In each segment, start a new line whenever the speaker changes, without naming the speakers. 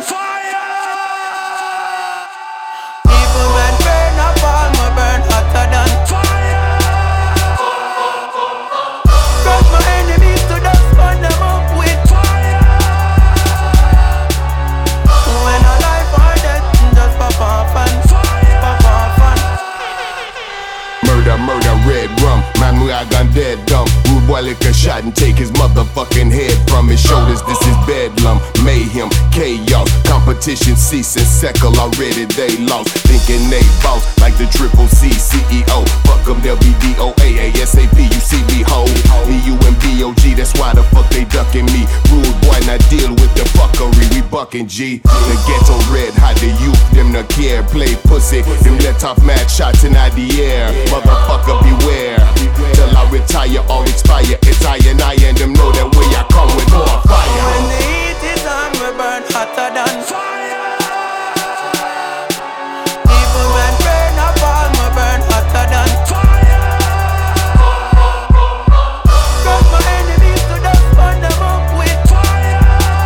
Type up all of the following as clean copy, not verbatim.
fire.
Even when rain or fall, me burn hotter than
Fire.
crush my enemies to dust, burn them up with
Fire.
when a life or death, just pop off and
Fire.
pop off and
Murder, murder, red rum. Man, we are gone dead dumb. Rude boy lick a shot and take his motherfucking head from his shoulders. This is bedlam, mayhem, chaos. Competition cease and settle already. They lost, thinking they boss like the triple C CEO. Fuck them, they'll be DOA, ASAP. You see me ho, EU and BOG. That's why the fuck they ducking me. Rude boy, not deal with the fuckery. We bucking G. The ghetto red hot, the youth them no care. Play pussy, them let off mad shots in the air. Motherfucker beware, till I retire or expire. It's I and them know that way I come with more fire.
when the heat is on, we burn hotter than
Fire.
even when rain or fall, me burn hotter than
Fire.
crush my enemies to dust, burn them up with
Fire.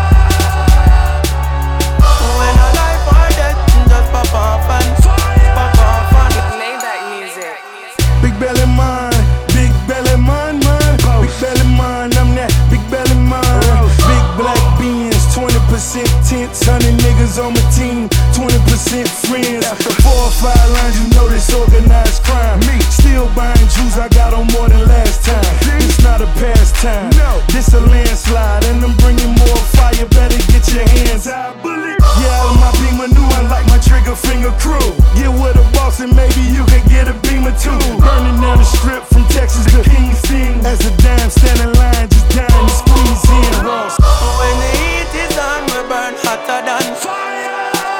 when a life or death, just pop off and
Fire.
pop off and
Maybach music.
Big belly man, big belly man, man. Big belly man, I'm that big belly man. Big black beans, 20% tents, 100 niggas on my team, 20% friends. After 4 or 5 lines, you know this organized crime. Me still buying juice, I got on more than last time. It's not a pastime, this a landslide, and I'm bringing more fire. Better get your hands out, bullet. Yeah, all of my beamer new, I like my trigger finger crew. Get with a boss and maybe you can get a beamer too. Burning down the strip from Texas to Kingston. As a dime standing line, just dying to squeeze in. Ross.
when the heat is on, we burn hotter than
Fire.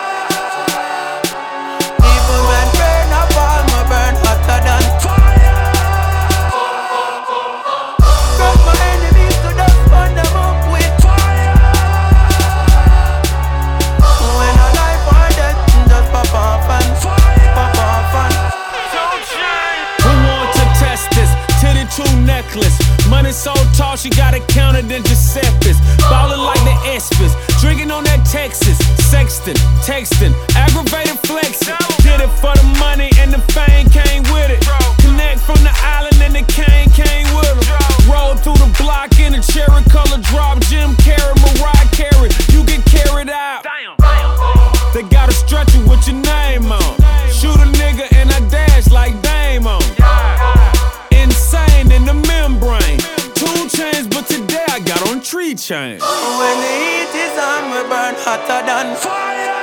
even when rain or fall, me burn hotter than
Fire.
crush my enemies to dust, burn them up with
Fire.
when a life or death, just pop off and
Fire.
pop off and
Who want to test this? Titty 2 necklace. Money so tall, she got it counted in Giuseppe's. Ballin' like the Espers. Drinking on that Texas. Sexting, texting, aggravated flexing. Did it for the money and the fame came with it. Connect from the island and the cane came with them. Roll through the block in a cherry color drop. Jim Carrey, Mariah Carey. You get carried out. They gotta stretch you with your name on. Shoot a nigga and I dash like Dame on. Insane in the membrane. 2 chains, but today I got on 3 chains.
when the heat is on, we burn hotter than
Fire.